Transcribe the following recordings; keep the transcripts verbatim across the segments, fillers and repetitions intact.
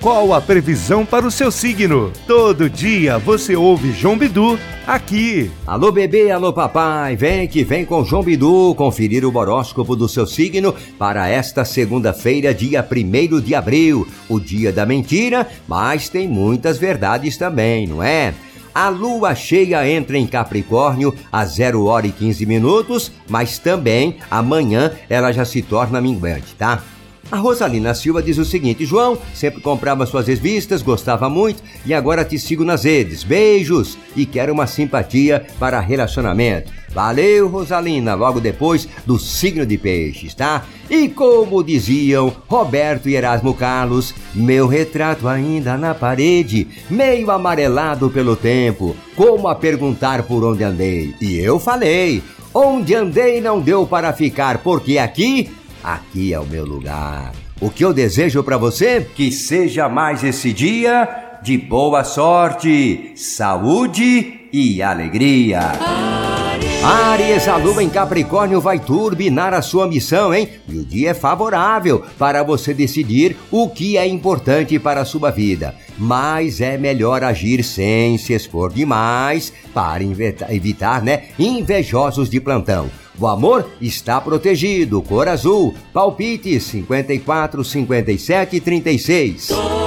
Qual a previsão para o seu signo? Todo dia você ouve João Bidu aqui. Alô bebê, alô papai, vem que vem com João Bidu conferir o horóscopo do seu signo para esta segunda-feira, dia primeiro de abril, o dia da mentira, mas tem muitas verdades também, não é? A lua cheia entra em Capricórnio às zero hora e quinze minutos, mas também amanhã ela já se torna minguante, tá? A Rosalina Silva diz o seguinte: João, sempre comprava suas revistas, gostava muito e agora te sigo nas redes. Beijos e quero uma simpatia para relacionamento. Valeu, Rosalina, logo depois do signo de peixes, tá? E como diziam Roberto e Erasmo Carlos, meu retrato ainda na parede, meio amarelado pelo tempo, como a perguntar por onde andei. E eu falei, onde andei não deu para ficar, porque aqui... Aqui é o meu lugar. O que eu desejo para você? Que seja mais esse dia de boa sorte, saúde e alegria. Áries, a lua em Capricórnio vai turbinar a sua missão, hein? E o dia é favorável para você decidir o que é importante para a sua vida. Mas é melhor agir sem se expor demais para evitar, né, invejosos de plantão. O amor está protegido, cor azul, palpite cinquenta e quatro, cinquenta e sete, trinta e seis.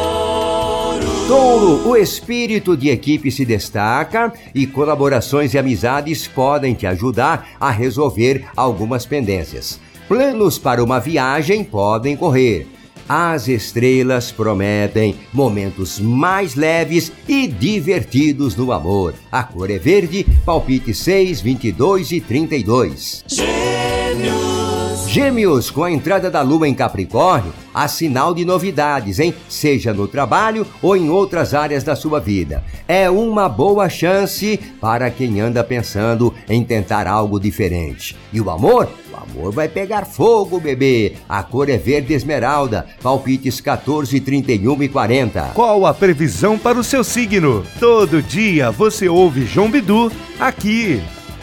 Touro, o espírito de equipe se destaca e colaborações e amizades podem te ajudar a resolver algumas pendências. Planos para uma viagem podem correr. As estrelas prometem momentos mais leves e divertidos no amor. A cor é verde, palpite seis, vinte e dois e trinta e dois. Gêmeos. Gêmeos, com a entrada da lua em Capricórnio, há sinal de novidades, hein? Seja no trabalho ou em outras áreas da sua vida. É uma boa chance para quem anda pensando em tentar algo diferente. E o amor? O amor vai pegar fogo, bebê. A cor é verde esmeralda, palpites quatorze, trinta e um e quarenta. Qual a previsão para o seu signo? Todo dia você ouve João Bidu aqui.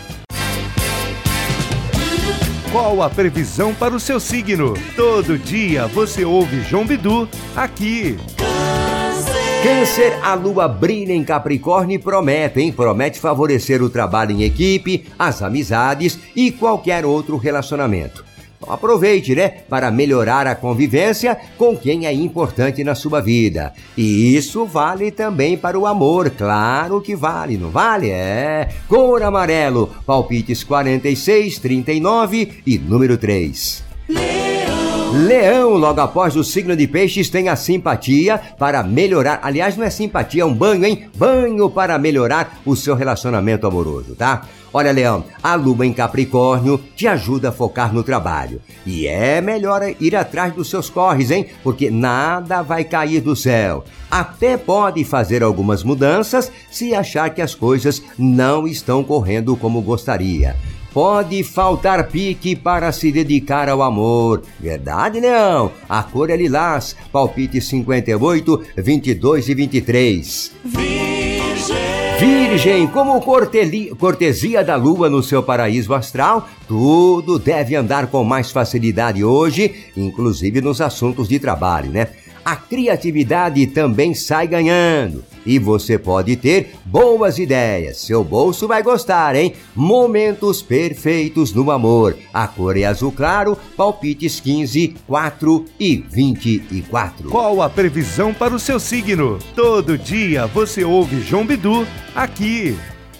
Qual a previsão para o seu signo? Todo dia você ouve João Bidu aqui. Câncer, a lua brilha em Capricórnio e promete, hein? Promete favorecer o trabalho em equipe, as amizades e qualquer outro relacionamento. Então aproveite, né, para melhorar a convivência com quem é importante na sua vida. E isso vale também para o amor, claro que vale, não vale? É. Cor amarelo, palpites quarenta e seis, trinta e nove e número três. Leão, logo após o signo de peixes, tem a simpatia para melhorar, aliás, não é simpatia, é um banho, hein? Banho para melhorar o seu relacionamento amoroso, tá? Olha, Leão, a lua em Capricórnio te ajuda a focar no trabalho. E é melhor ir atrás dos seus corres, hein? Porque nada vai cair do céu. Até pode fazer algumas mudanças se achar que as coisas não estão correndo como gostaria. Pode faltar pique para se dedicar ao amor. Verdade, Leão? A cor é lilás, palpite cinquenta e oito, vinte e dois e vinte e três. Virgem! Virgem, como corteli- cortesia da lua no seu paraíso astral, tudo deve andar com mais facilidade hoje, inclusive nos assuntos de trabalho, né? A criatividade também sai ganhando e você pode ter boas ideias. Seu bolso vai gostar, hein? Momentos perfeitos no amor. A cor é azul claro, palpites quinze, quatro e vinte e quatro. Qual a previsão para o seu signo? Todo dia você ouve João Bidu aqui.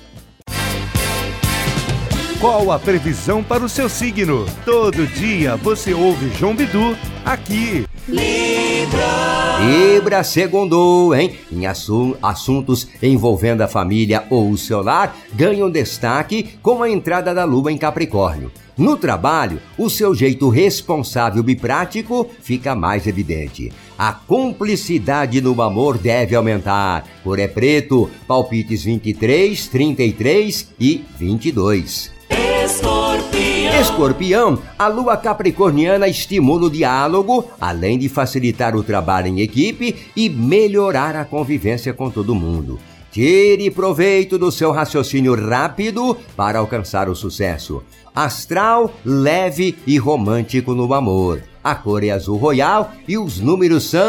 Qual a previsão para o seu signo? Todo dia você ouve João Bidu aqui. Libra! Libra segundou, hein? Em assu- assuntos envolvendo a família ou o seu lar, ganham destaque com a entrada da lua em Capricórnio. No trabalho, o seu jeito responsável e prático fica mais evidente. A cumplicidade no amor deve aumentar. Cor é preto, palpites vinte e três, trinta e três e vinte e dois. Escorpião. Escorpião, a lua capricorniana estimula o diálogo, além de facilitar o trabalho em equipe e melhorar a convivência com todo mundo. Tire proveito do seu raciocínio rápido para alcançar o sucesso. Astral, leve e romântico no amor. A cor é azul royal e os números são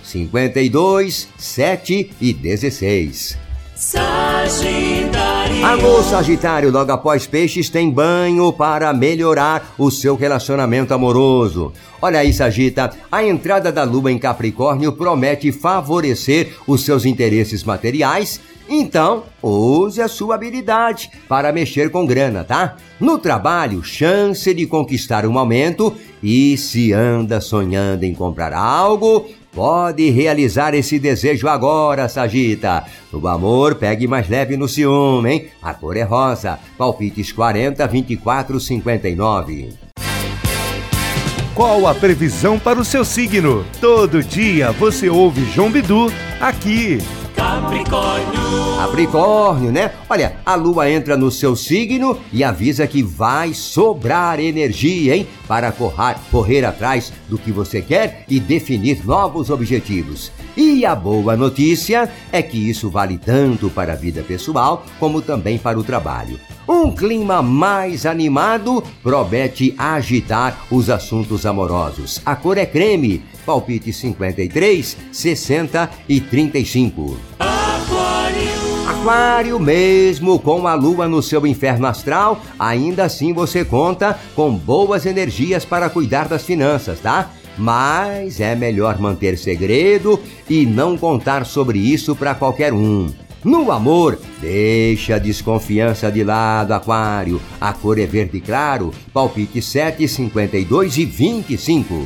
cinquenta e dois, sete e dezesseis. Sagitário. Alô, Sagitário, logo após Peixes tem banho para melhorar o seu relacionamento amoroso. Olha aí, Sagita, a entrada da Lua em Capricórnio promete favorecer os seus interesses materiais, então use a sua habilidade para mexer com grana, tá? No trabalho, chance de conquistar um aumento e se anda sonhando em comprar algo, pode realizar esse desejo agora, Sagita. No amor, pegue mais leve no ciúme, hein? A cor é rosa. Palpites quarenta, vinte e quatro, cinquenta e nove. Qual a previsão para o seu signo? Todo dia você ouve João Bidu aqui. Capricórnio. Capricórnio, né? Olha, a Lua entra no seu signo e avisa que vai sobrar energia, hein? Para correr, correr atrás do que você quer e definir novos objetivos. E a boa notícia é que isso vale tanto para a vida pessoal como também para o trabalho. Um clima mais animado promete agitar os assuntos amorosos. A cor é creme. Palpite cinquenta e três, sessenta e trinta e cinco. Aquário. Aquário, mesmo com a Lua no seu inferno astral, ainda assim você conta com boas energias para cuidar das finanças, tá? Mas é melhor manter segredo e não contar sobre isso para qualquer um. No amor, deixa a desconfiança de lado, Aquário. A cor é verde claro. Palpite sete, cinquenta e dois e vinte e cinco.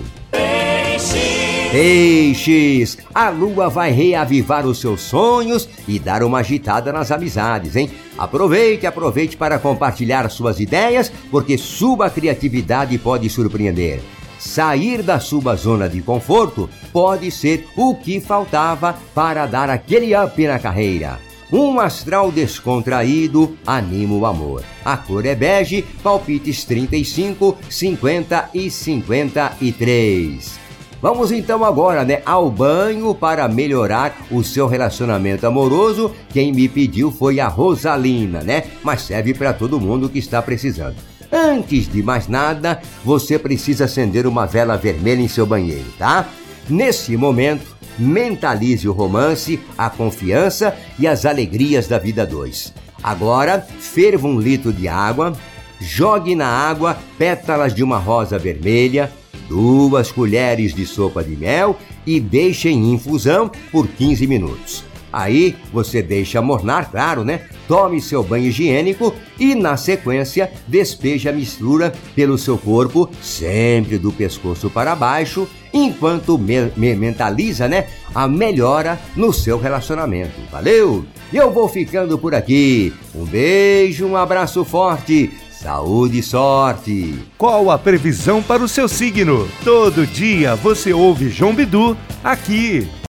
Peixes, a Lua vai reavivar os seus sonhos e dar uma agitada nas amizades, hein? Aproveite, aproveite para compartilhar suas ideias, porque sua criatividade pode surpreender. Sair da sua zona de conforto pode ser o que faltava para dar aquele up na carreira. Um astral descontraído anima o amor. A cor é bege, palpites trinta e cinco, cinquenta e cinquenta e três. Vamos então agora, né, ao banho para melhorar o seu relacionamento amoroso. Quem me pediu foi a Rosalina, né? Mas serve para todo mundo que está precisando. Antes de mais nada, você precisa acender uma vela vermelha em seu banheiro, tá? Nesse momento, mentalize o romance, a confiança e as alegrias da vida dois. Agora, ferva um litro de água, jogue na água pétalas de uma rosa vermelha, duas colheres de sopa de mel e deixe em infusão por quinze minutos. Aí você deixa mornar, claro, né? Tome seu banho higiênico e, na sequência, despeje a mistura pelo seu corpo, sempre do pescoço para baixo, enquanto me me mentaliza, né, a melhora no seu relacionamento. Valeu? Eu vou ficando por aqui. Um beijo, um abraço forte. Saúde e sorte! Qual a previsão para o seu signo? Todo dia você ouve João Bidu aqui.